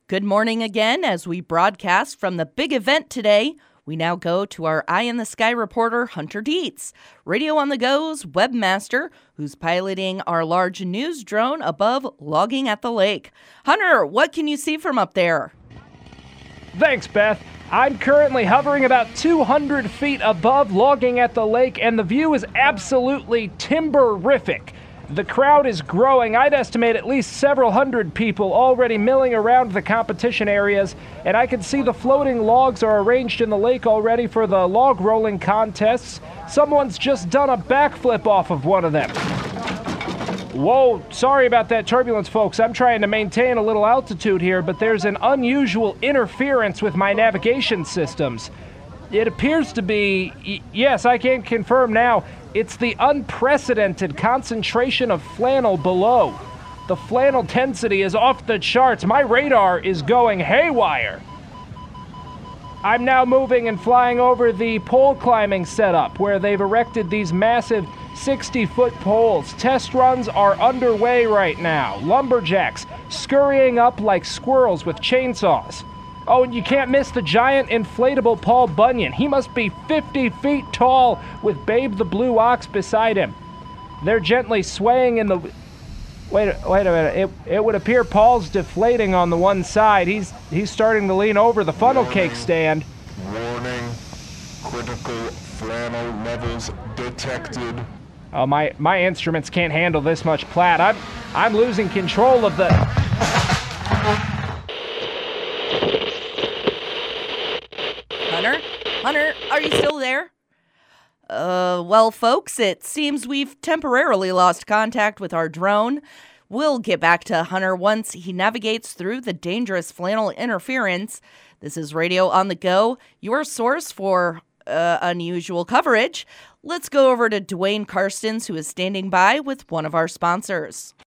Good morning again as we broadcast from the big event today. We now go to our Eye in the Sky reporter, Hunter Dietz, Radio on the Go's webmaster, who's piloting our large news drone above logging at the lake. Hunter, what can you see from up there? Thanks, Beth. I'm currently hovering about 200 feet above logging at the lake, and the view is absolutely timberific. The crowd is growing. I'd estimate at least several hundred people already milling around the competition areas, and I can see the floating logs are arranged in the lake already for the log rolling contests. Someone's just done a backflip off of one of them. Whoa, sorry about that turbulence, folks. I'm trying to maintain a little altitude here, but there's an unusual interference with my navigation systems. It appears to be, yes, I can confirm now, it's the unprecedented concentration of flannel below. The flannel density is off the charts. My radar is going haywire. I'm now moving and flying over the pole climbing setup where they've erected these massive 60-foot poles. Test runs are underway right now. Lumberjacks scurrying up like squirrels with chainsaws. Oh, and you can't miss the giant inflatable Paul Bunyan. He must be 50 feet tall with Babe the Blue Ox beside him. They're gently swaying in the... Wait a minute. It would appear Paul's deflating on the one side. He's starting to lean over the funnel cake stand. Warning. Critical flannel levels detected. Oh, my instruments can't handle this much plaid. I'm losing control of the... Hunter, are you still there? Well, folks, it seems we've temporarily lost contact with our drone. We'll get back to Hunter once he navigates through the dangerous flannel interference. This is Radio on the Go, your source for unusual coverage. Let's go over to Dwayne Karstens, who is standing by with one of our sponsors.